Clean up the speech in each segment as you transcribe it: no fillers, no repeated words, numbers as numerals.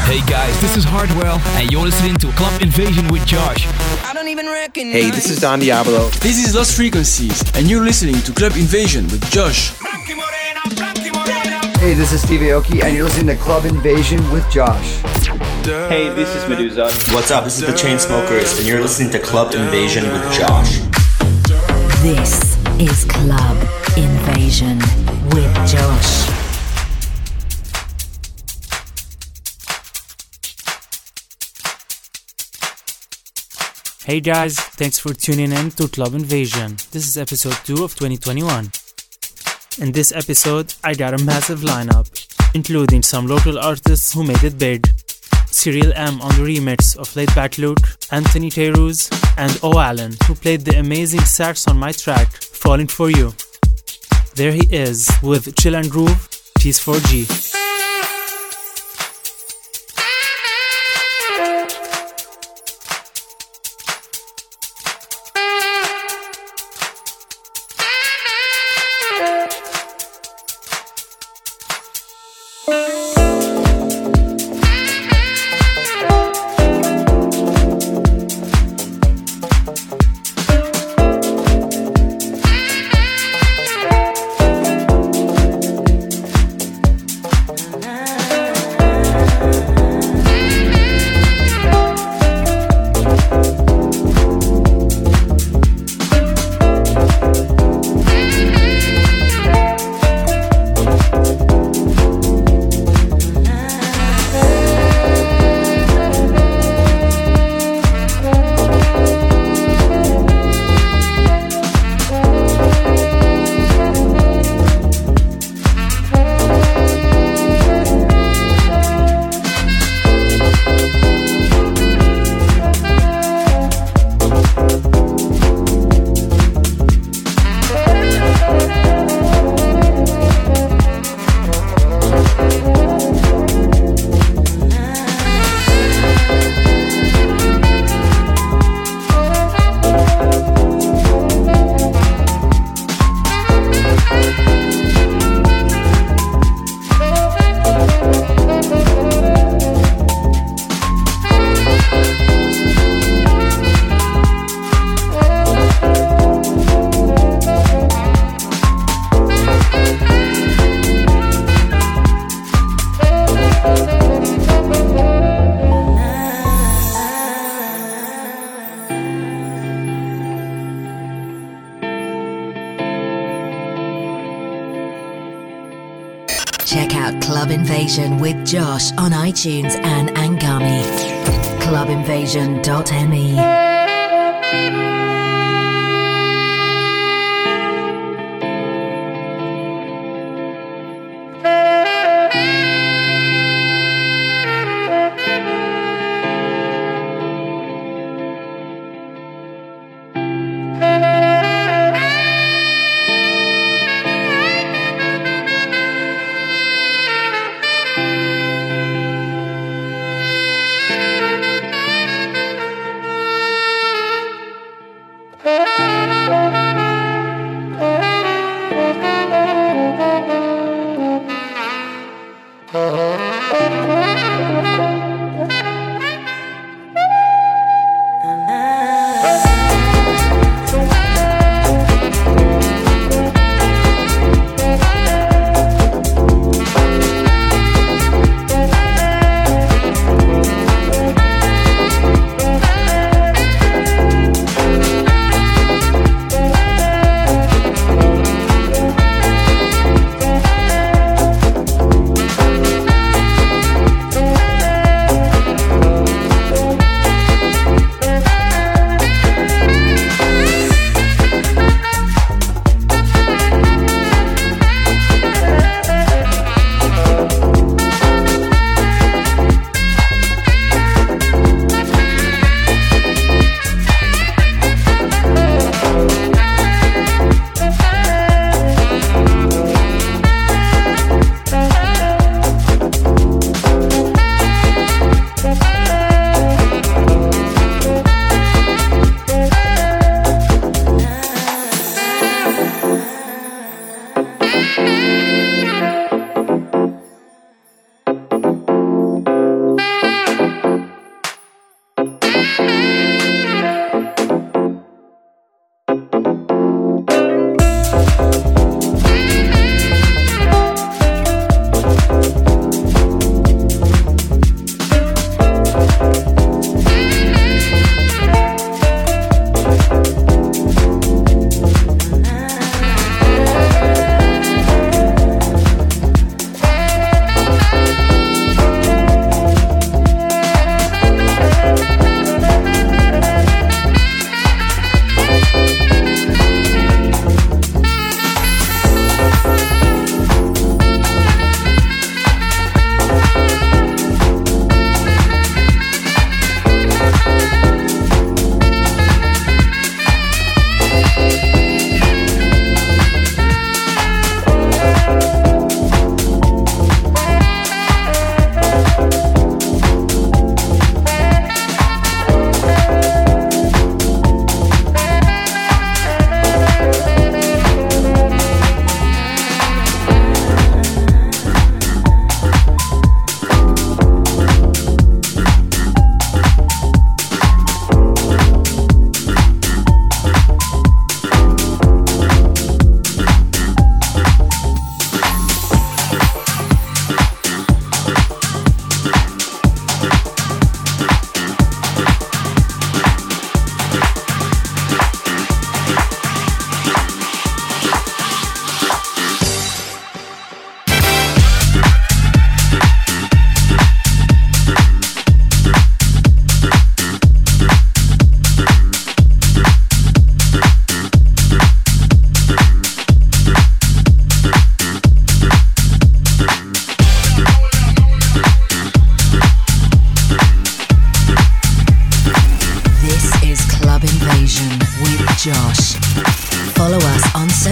Hey guys, this is Hardwell, and you're listening to Club Invasion with Josh. Hey, this is Don Diablo. This is Lost Frequencies, and you're listening to Club Invasion with Josh. Hey, this is Steve Aoki, and you're listening to Club Invasion with Josh. Hey, this is Medusa. What's up? This is the Chainsmokers, and you're listening to Club Invasion with Josh. This is Club Invasion with Josh. Hey guys, thanks for tuning in to Club Invasion. This is episode 2 of 2021. In this episode, I got a massive lineup, including some local artists who made it big. Cyril M on the remix of Laid Back Luke, Anthony Teiruz, and O Allen, who played the amazing sax on my track, Falling For You. There he is, with Chill and Groove, Piece 4G. Check out Club Invasion with Josh on iTunes and Angami. Clubinvasion.me.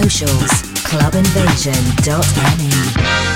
socials, clubinvasion.me.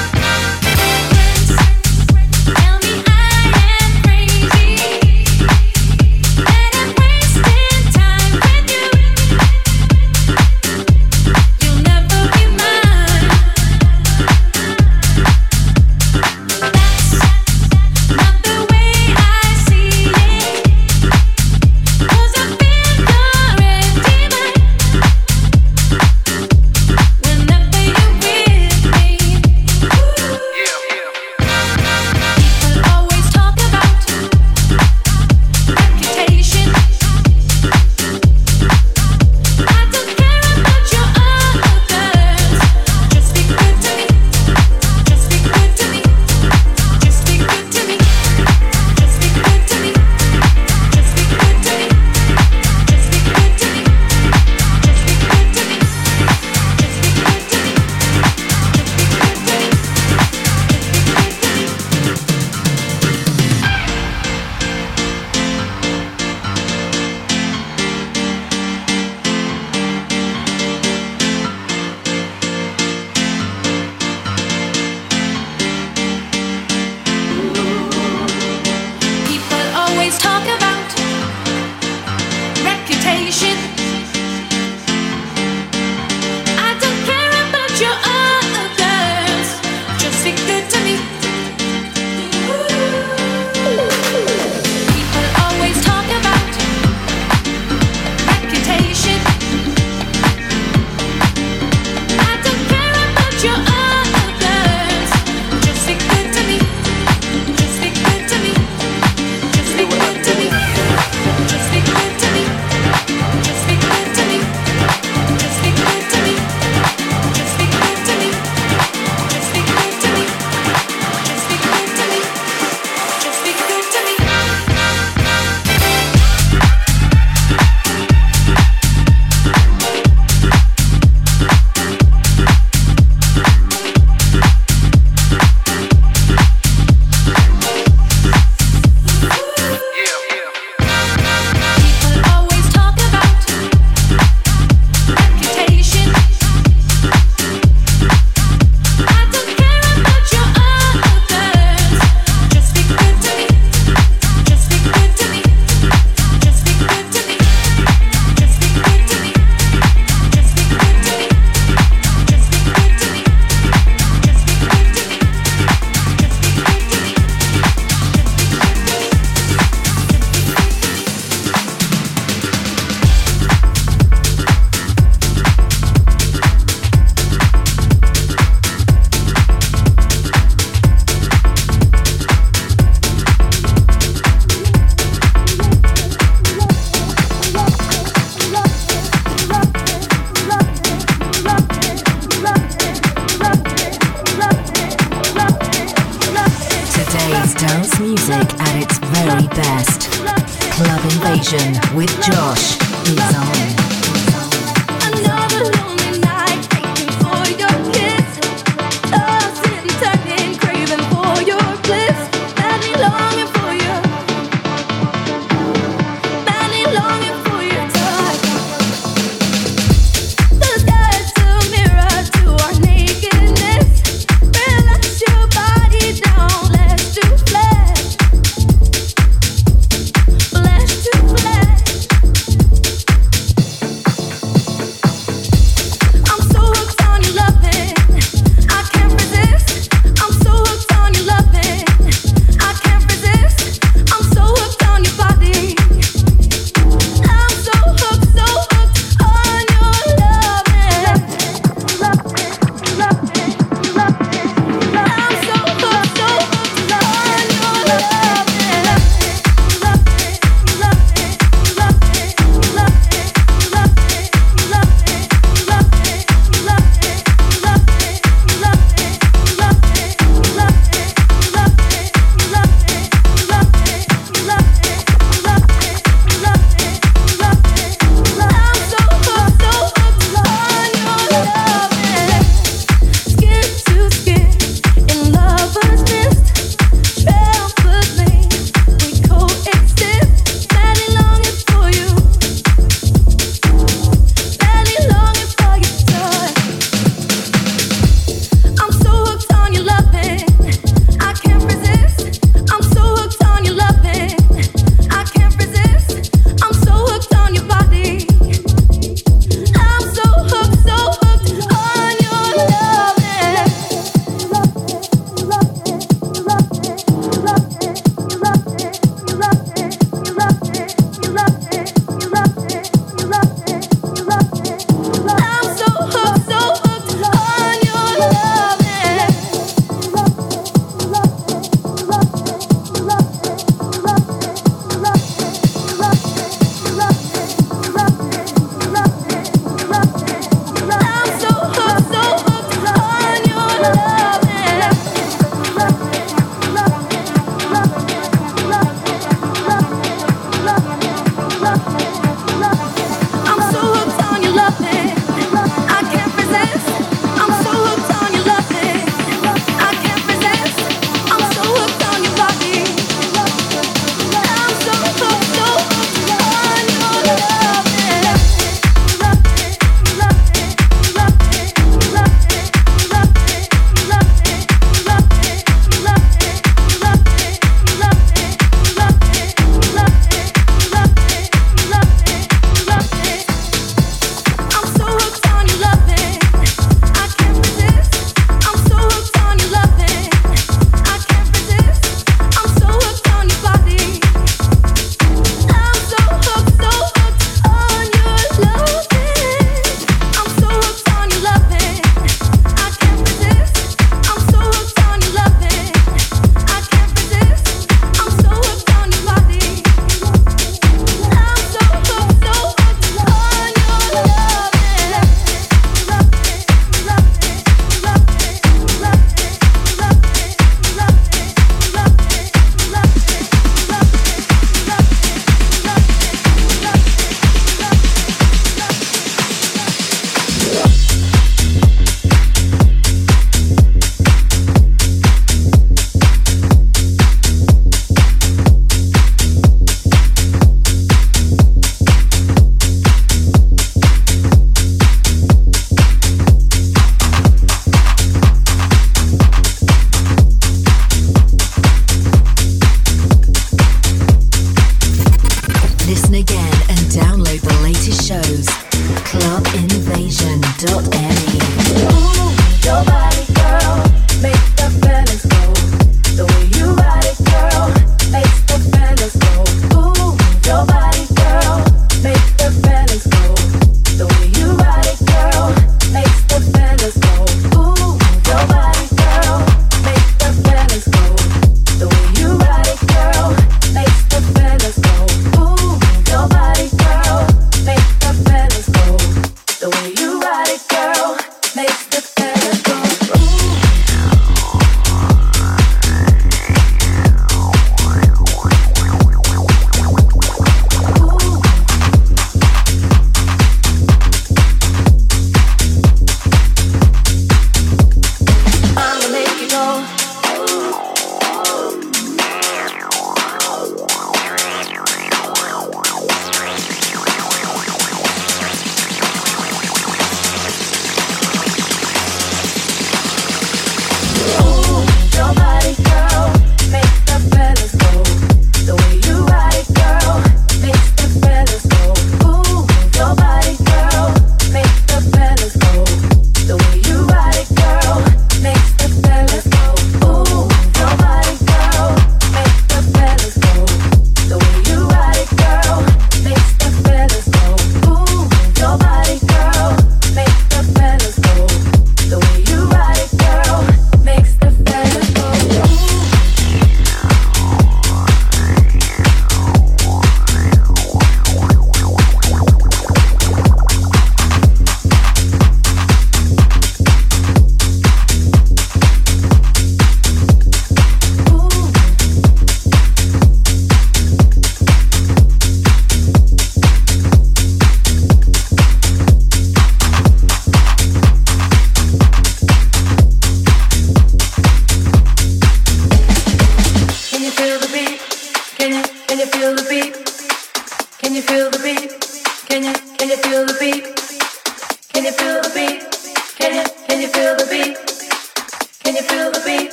With Josh is on.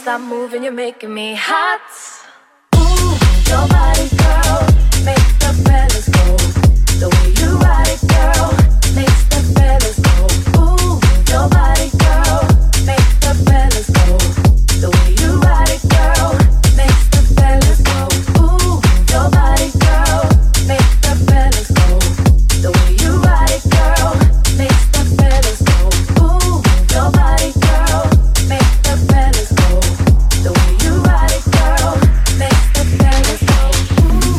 stop moving, you're making me hot. Ooh, your body, girl, makes the fellas go. The way you ride it, girl, makes the fellas go. Ooh, your body, girl, makes the fellas go. The way you ride it, girl, makes the fellas go. Ooh, your body, girl, makes the fellas go. The way you ride it, girl, makes the fellas go. Ooh, your body, girl, makes the fellas go. The way you ride it, girl, makes the fellas go. Ooh.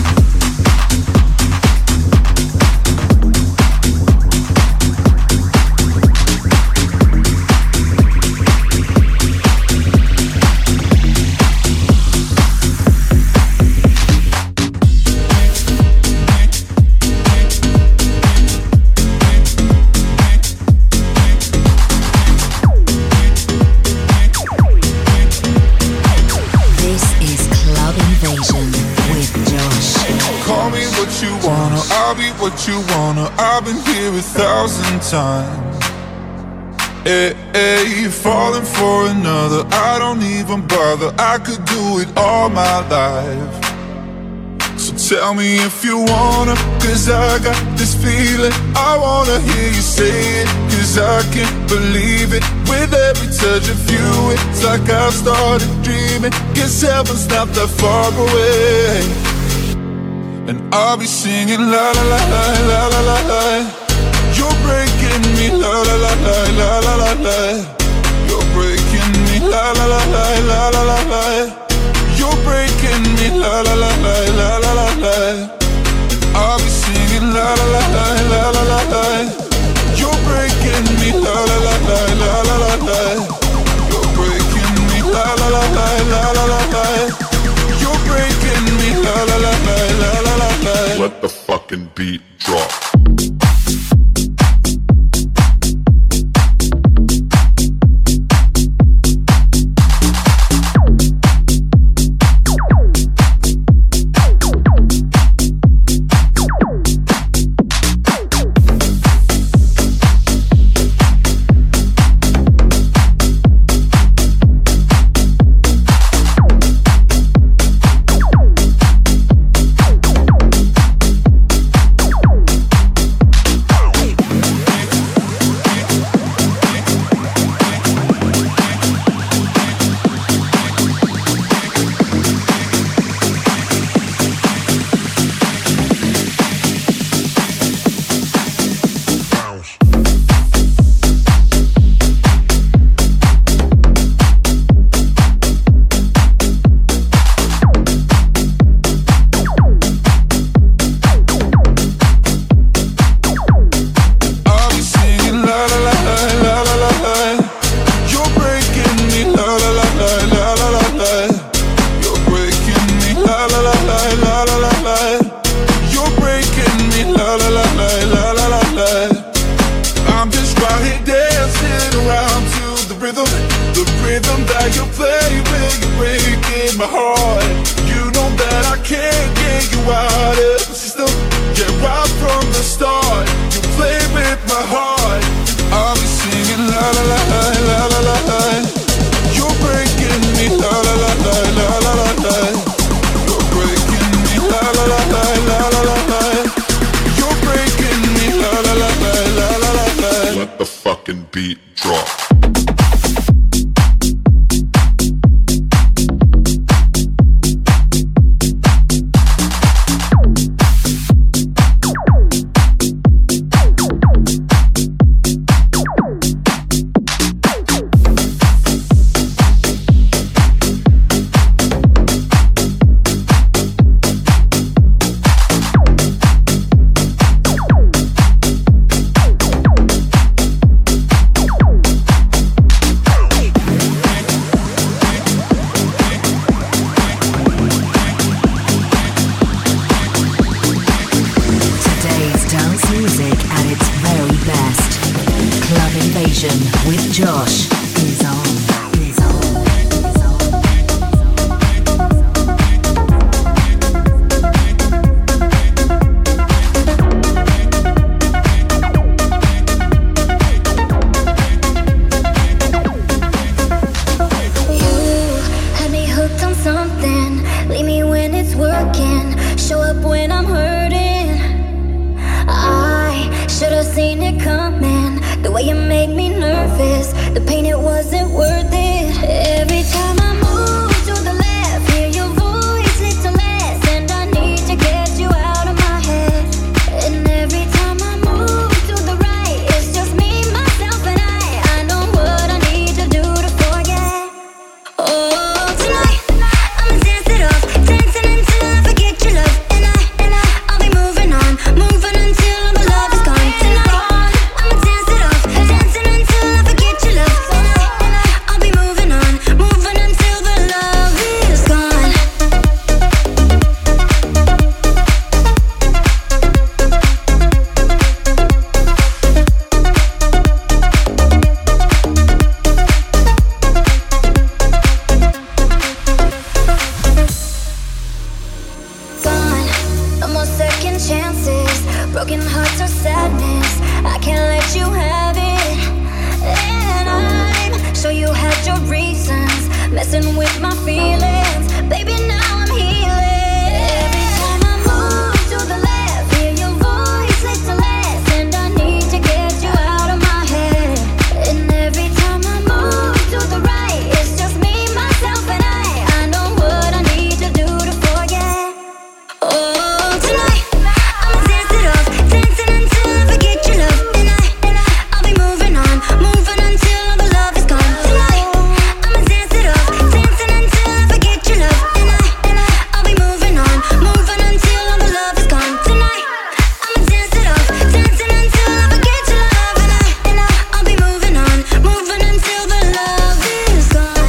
This is Club Invasion with Josh. Call me what you wanna, I'll be what you wanna. I've been here 1,000 times. Hey, falling for another, I don't even bother. I could do it all my life. So tell me if you wanna, cause I got this feeling. I wanna hear you say it, cause I can't believe it. With every touch of you, it's like I've started dreaming. Guess heaven's not that far away. And I'll be singing la la la la la la la la. You're breaking me la la la la la la la la. You're breaking me la la la la la la la la. You're breaking me la la la la la la la la. And I'll be singing la la la la la la la la. You're breaking me la la la la la la la la. You're breaking me la la la la la la la la. You're breaking me la la la la la la la la. Let the fucking beat drop. Leave me when it's working, show up when I'm hurting. I should've seen it coming, the way you made me nervous, the pain, it wasn't worth it. Every time I move to the left, hear your voice, it's the last, and I need to get you out of my head. And every time I move to the right, it's just me, myself, and I know what I need to do to forget. Oh, tonight I'ma dance it off, dancing until I forget your love. And I'll be moving on, moving until all the love is gone. Tonight I'ma dance it off, dancing until I forget your love. And I'll be moving on, moving until the love is gone. Gone, no more second chances, broken hearts or sadness, I can't let you have it. And I'm sure you had your reasons, messing with my feelings, baby, now I'm healing. Every time I move to the left, hear your voice, it's the last, and I need to get you out of my head. And every time I move to the right, it's just me, myself, and I know what I need to do to forget. Oh, tonight I'ma dance it off, dancing until I forget your love. And I'll be moving on, moving until all the love is gone. Tonight I'ma dance it off, dancing until I forget your love. And I'll be moving on, moving until all the love is gone. Tonight I'ma dance it off, dancing until I forget your love. And I'll be moving on, moving until the love is gone.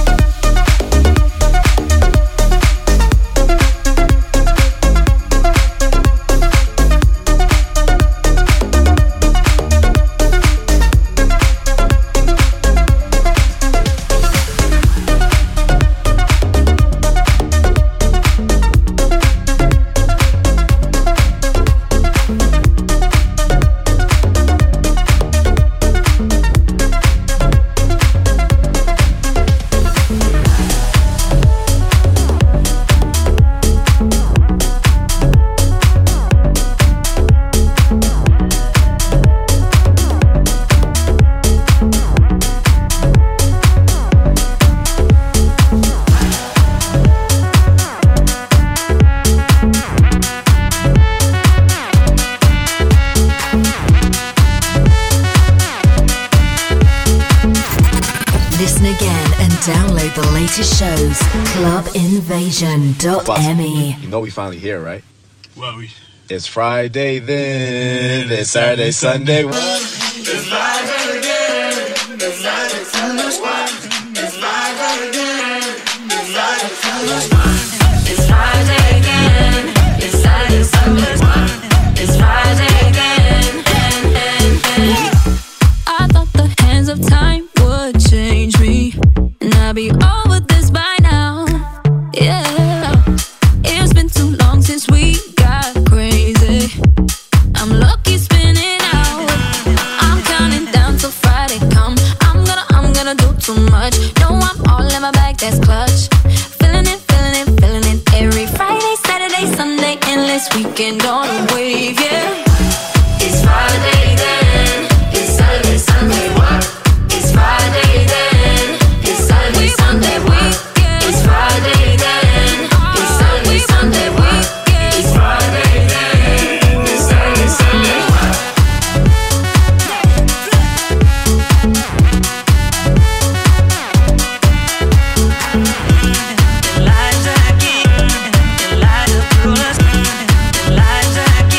Listen again and download the latest shows. Clubinvasion.me. You know we finally here, right? Well, it's Friday then, it's Saturday, Sunday. It's Friday again, it's Saturday, Sunday. It's Friday again, it's Saturday, Sunday. It's Friday again, it's Saturday, Sunday. It's Friday again, I thought the hands of time would change me, and I'd be over this by now. Yeah, it's been too long since we got crazy. I'm lucky spinning out. I'm counting down till Friday come. I'm gonna do too much. No, I'm all in my bag, that's clutch. Feeling it, feeling it, feeling it. Every Friday, Saturday, Sunday, endless weekend on a wave, yeah. It's Friday then, it's Saturday, Sunday. It's Friday then, it's Saturday, Sunday. It's Friday then, it's Saturday, Sunday. It's Friday then, it's Saturday, Sunday. Elijah,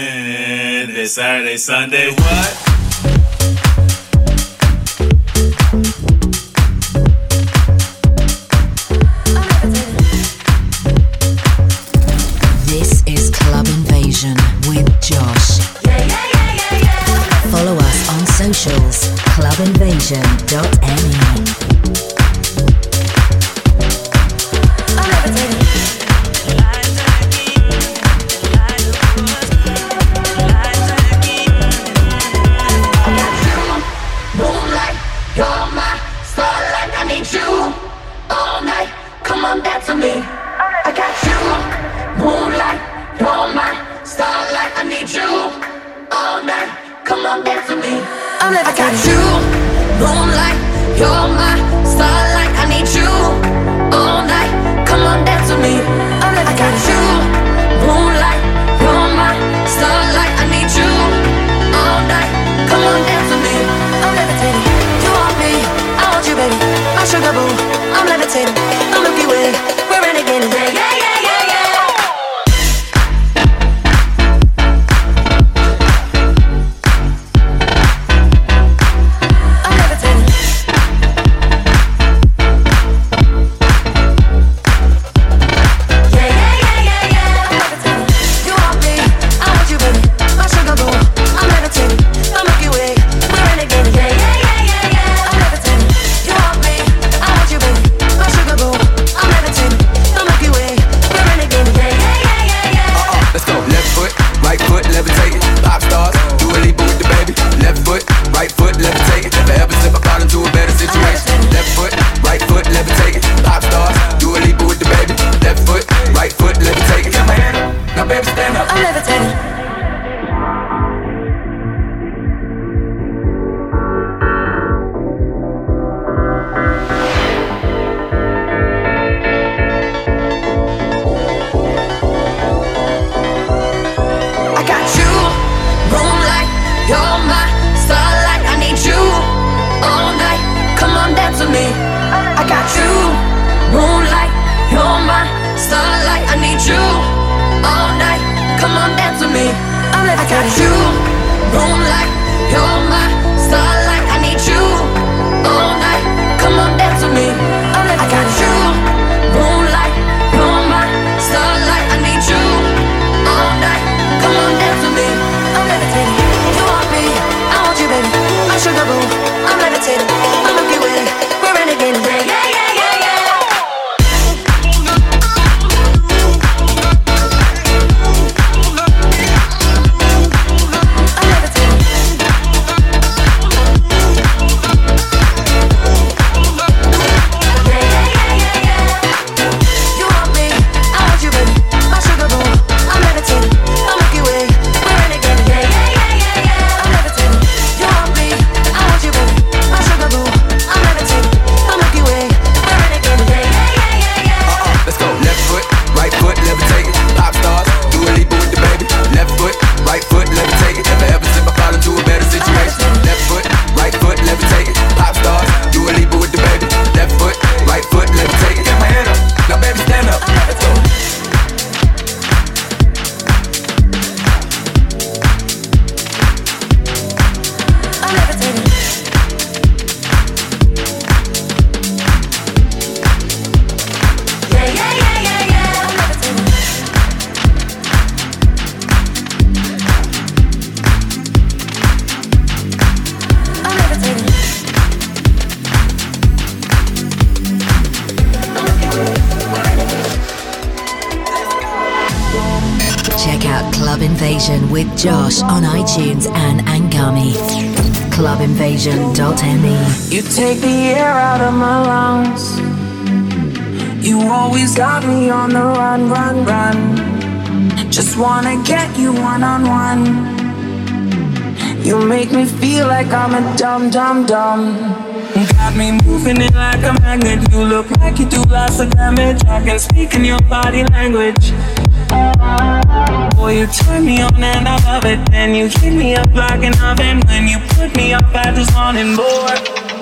then. This Saturday, Sunday, what? This is Club Invasion with Josh. Follow us on socials, clubinvasion.me. With Josh on iTunes and Angami. Clubinvasion.me. You take the air out of my lungs. You always got me on the run, run, run. Just wanna get you one-on-one. You make me feel like I'm a dumb, dumb, dumb. Got me moving it like a magnet. You look like you do lots of damage. I can speak in your body language. Boy, you turn me on and I love it. Then you heat me up like an oven. When you put me up, I just want it more.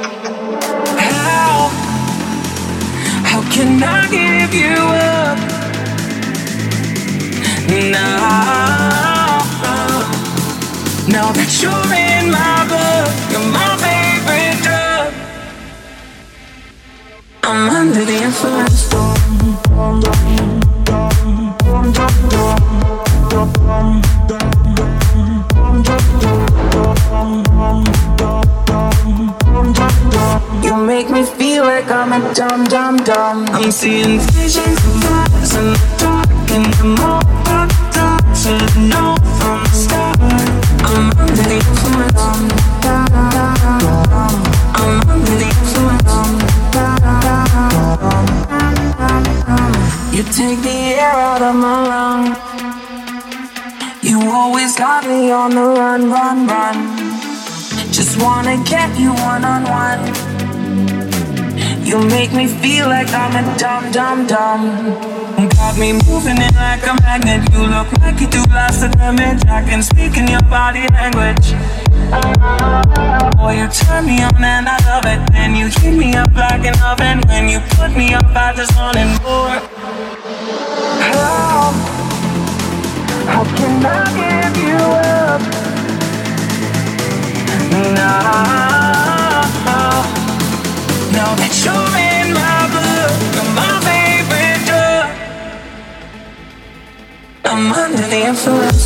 How can I give you up now? Now that you're in my blood, you're my favorite drug. I'm under the influence. You make me feel like I'm a dumb. I'm seeing visions of us in the dark, in the moment. Should know from the start. I'm under the influence. I'm under the influence. You take the air out of my lungs. You always got me on the run. Just wanna get you one-on-one. You make me feel like I'm a dumb. Got me moving it like a magnet. You look like you do lots of damage. I can speak in your body language. Boy, you turn me on and I love it. Then you heat me up like an oven. When you put me up, I just want it more. How can I give you up? Now that you're in my blood, you're my favorite drug. I'm under the influence.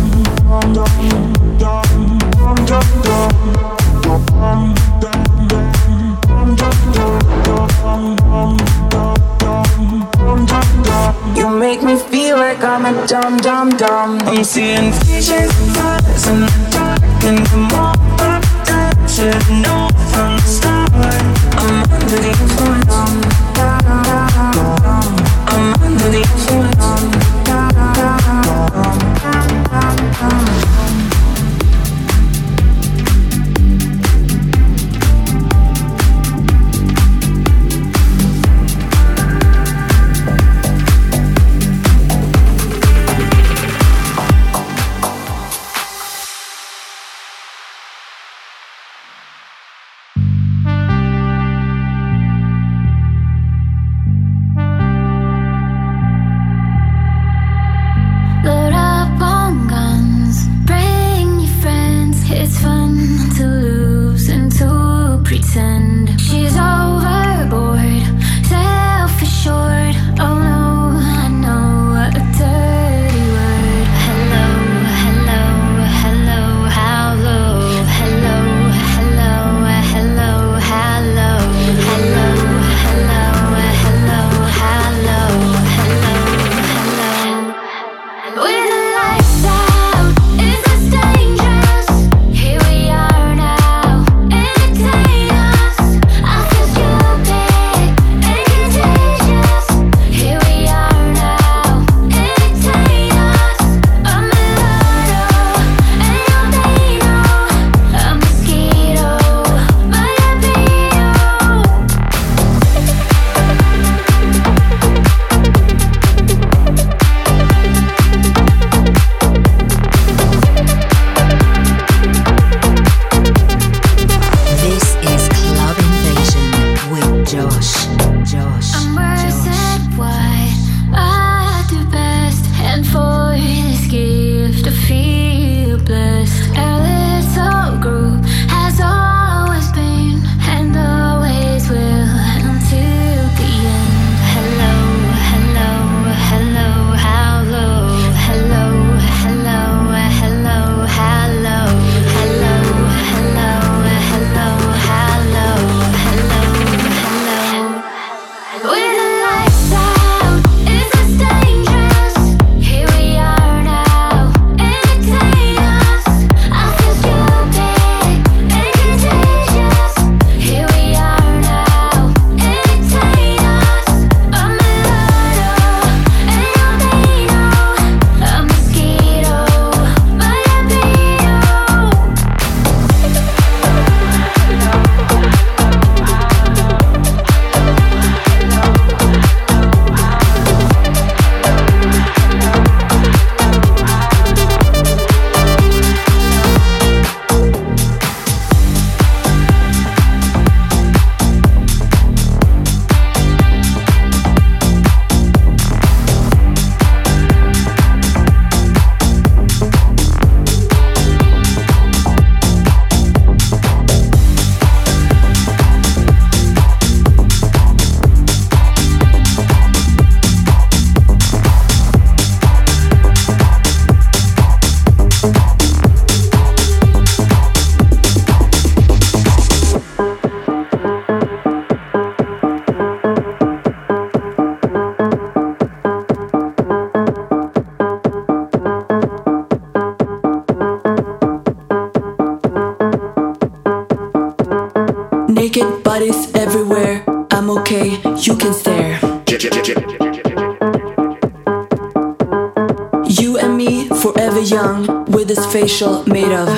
You make me feel like I'm a dumb. I'm seeing visions of us in the dark, in the moment. Should know from the start. I'm under the influence. I'm under the influence. You can stare. You and me, forever young, with this facial made of.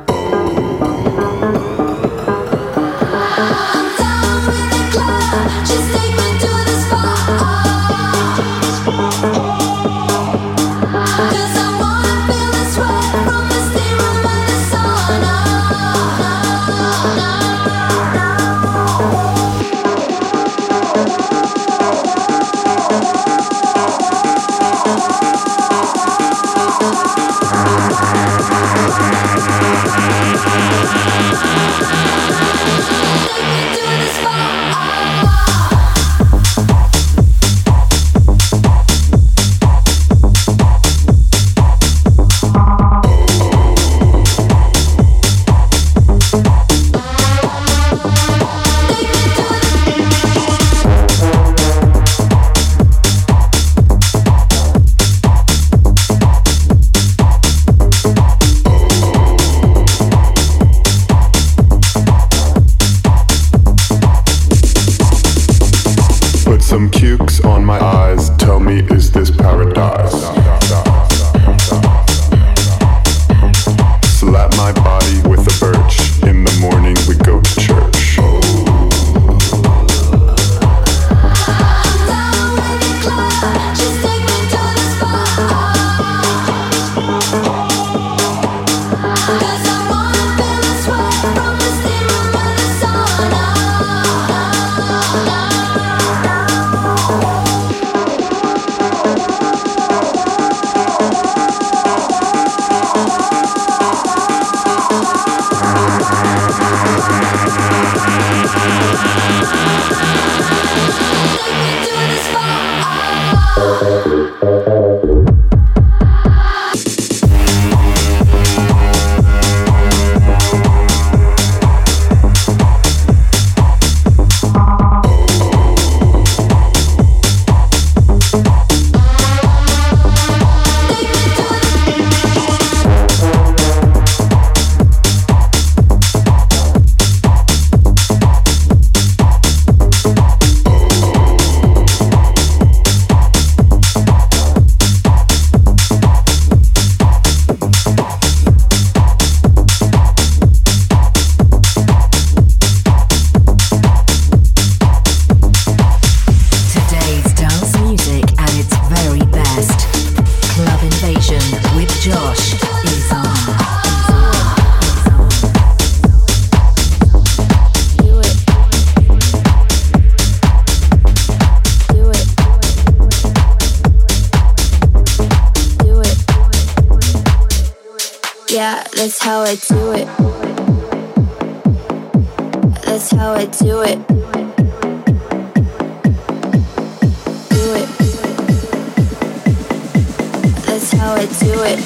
Some cukes on my eyes, tell me, is this paradise? Slap my body with a birch, in the morning we go to church. Yeah, that's how I do it. That's how I do it. Do it. That's how I do it.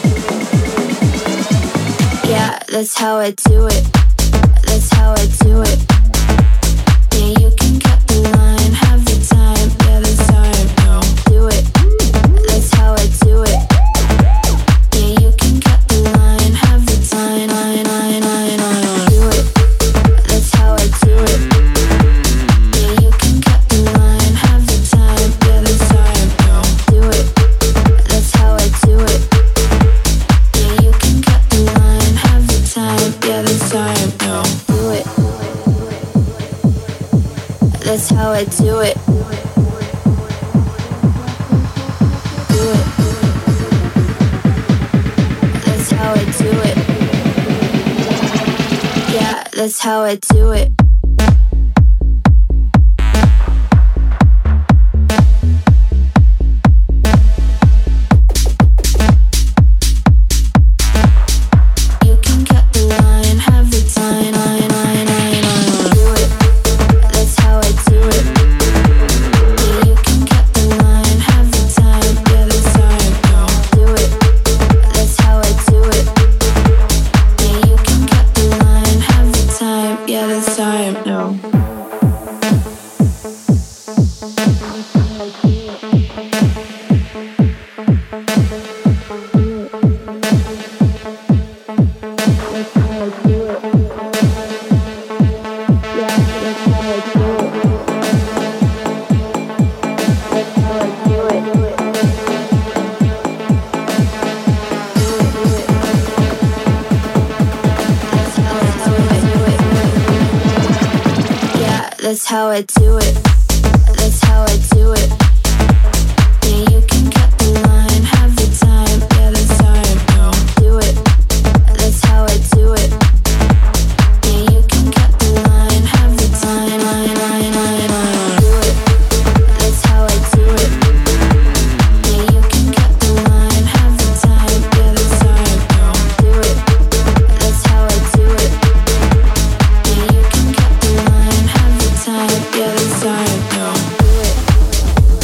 Yeah, that's how I do it. That's how I do it. Yeah, you can cut the line, have the time. Yeah, that's how I do it. That's how I do it. Yeah, you can cut the line, have the time. Do it. That's how I do it. Yeah, you can cut the line, have the time. Yeah, that's how I do it. That's how I do it. Yeah, you can cut the line, have the time. Yeah, that's how I do it. That's how I do it. Do it. That's how I do it. Yeah, that's how I do it. You can cut the line, have the time. Do it. That's how I do it. Yeah, you can cut the line, have the time. Yeah, that's how I do it. That's how I do it. Yeah, you can cut the line, have the time. Yeah, that's how That's how I do it. That's how I do it. Yeah, you can cut the line, have the time. Yeah, that's how I do it. That's how I do it. Yeah, you can cut the line, have the time. Do it. That's how I do it. Yeah, you can cut the line, have the time. Yeah, that's how I do it. That's how I do it. Yeah, you can cut the line, have the time. Yeah, that's how I do it.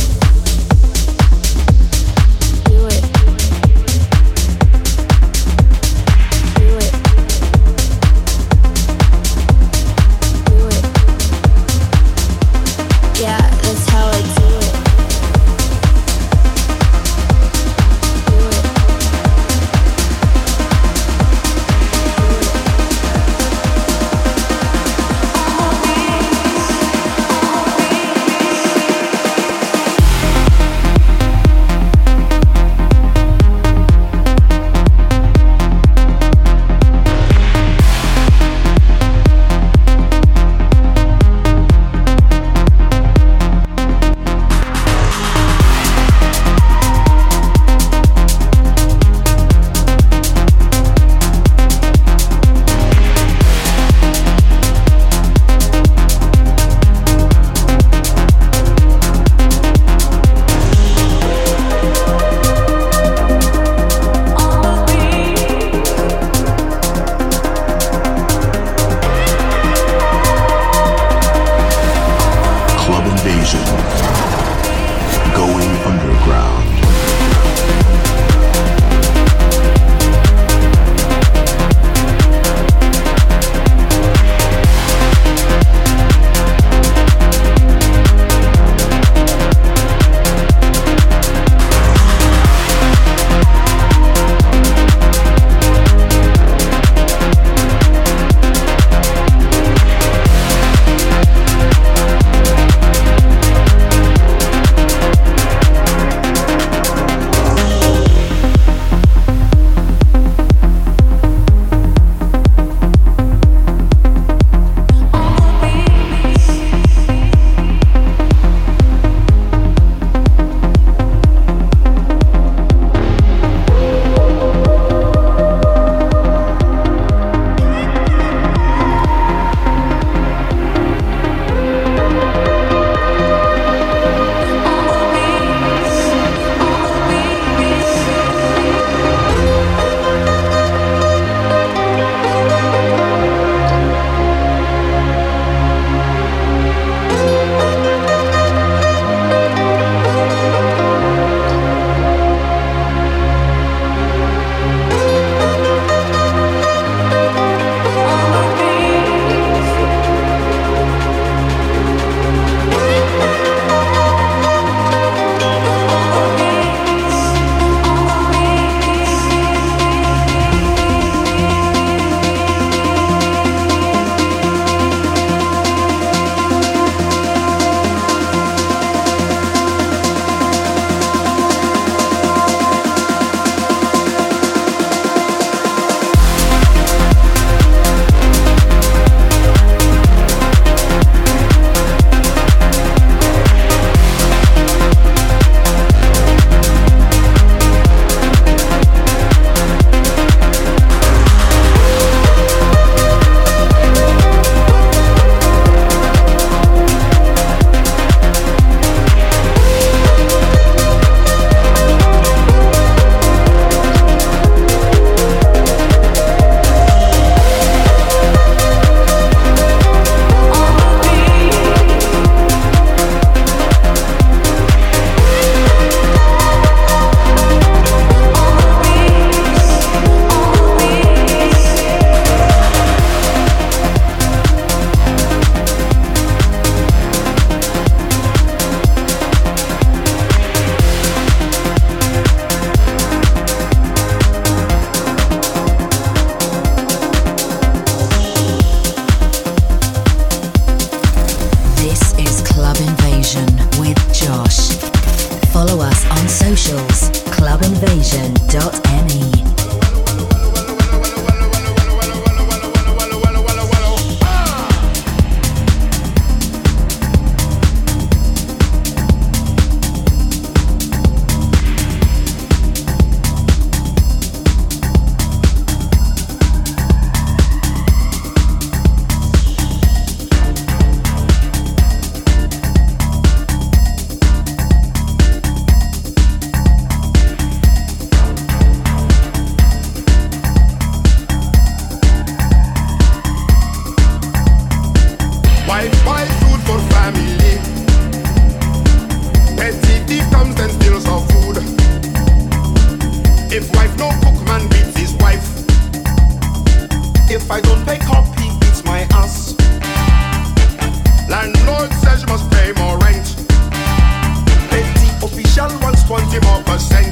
If I don't pay cop, he beats my ass. Landlord says you must pay more rent. Petty official wants 20 more %.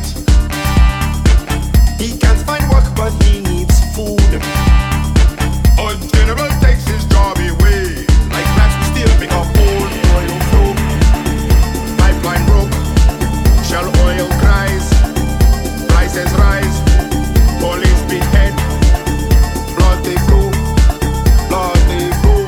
He can't find work but he needs food. A general takes his job away. Like rats we still pick up old oil flow. Pipeline broke, shell oil cries. Prices rise, police behead. Blood they flow, blood they flow.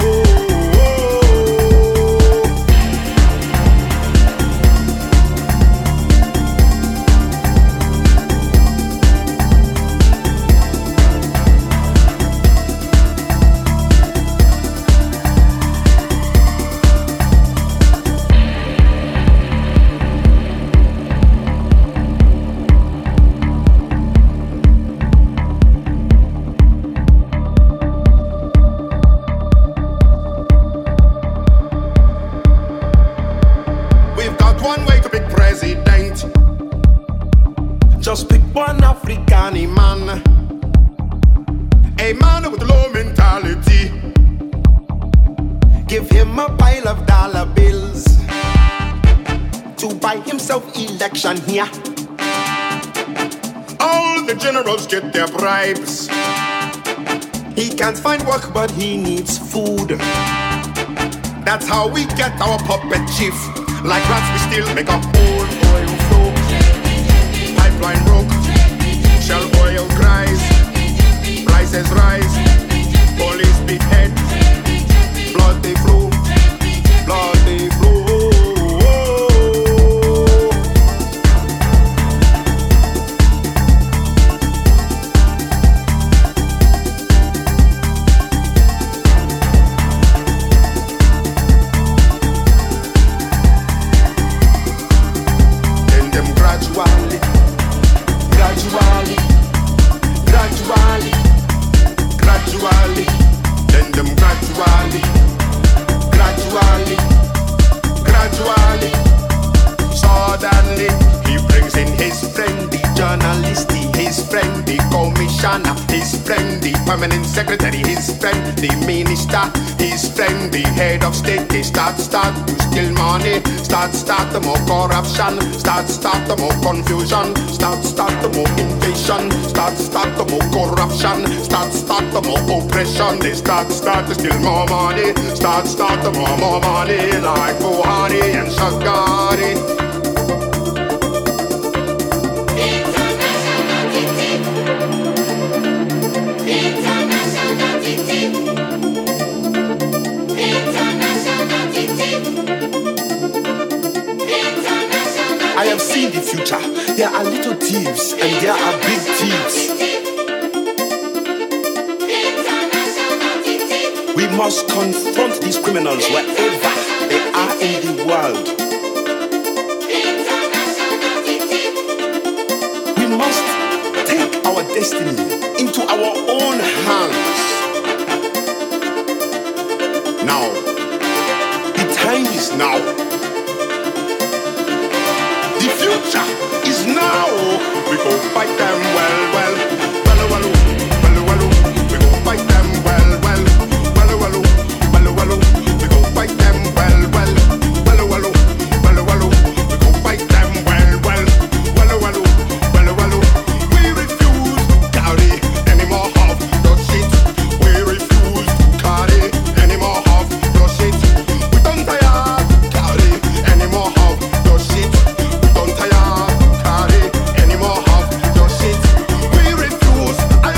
Just pick one African man, a man with low mentality. Give him a pile of dollar bills to buy himself election here. All the generals get their bribes. He can't find work but he needs food. That's how we get our puppet chief. Like rats we still make a whole oil flow. Pipeline broke, shell oil cries. Prices rise, police behead. Blood they flow, blood they flow. Then them gradually, then them gradually, suddenly he brings in his friend, the journalist, his friend, the commissioner, his friend, the permanent secretary, his friend, the minister, his friend, the head of state. They start to steal money, start the more corruption, start the more confusion, start the more invasion, start the more corruption, start the more oppression. They start to steal more money, start the more money, like Buhari and Shagari. I have seen the future. There are little thieves and there are big thieves. We must confront these criminals wherever they are in the world. We must take our destiny into our own hands. Now, the time is now. The future is now. We go fight them well. We go fight them well. We go fight them well. We go fight them well. We refuse to carry any more of the shit. We refuse to carry any more of the shit. We don't tire to carry any more of the shit. Don't tire to carry any more of your shit. We refuse. I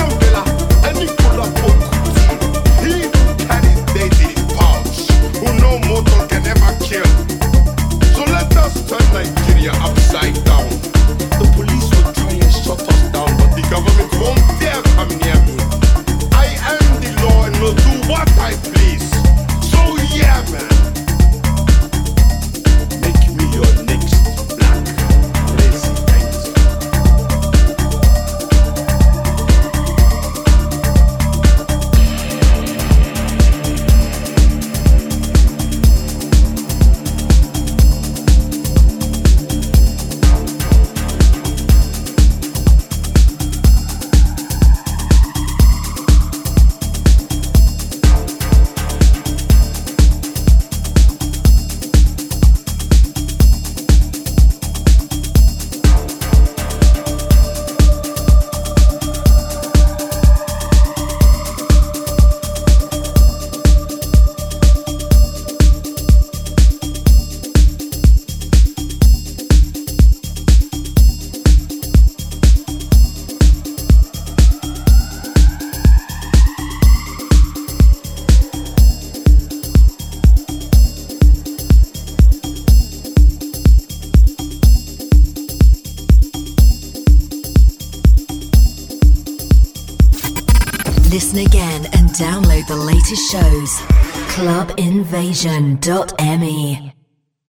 Listen again and download the latest shows. clubinvasion.me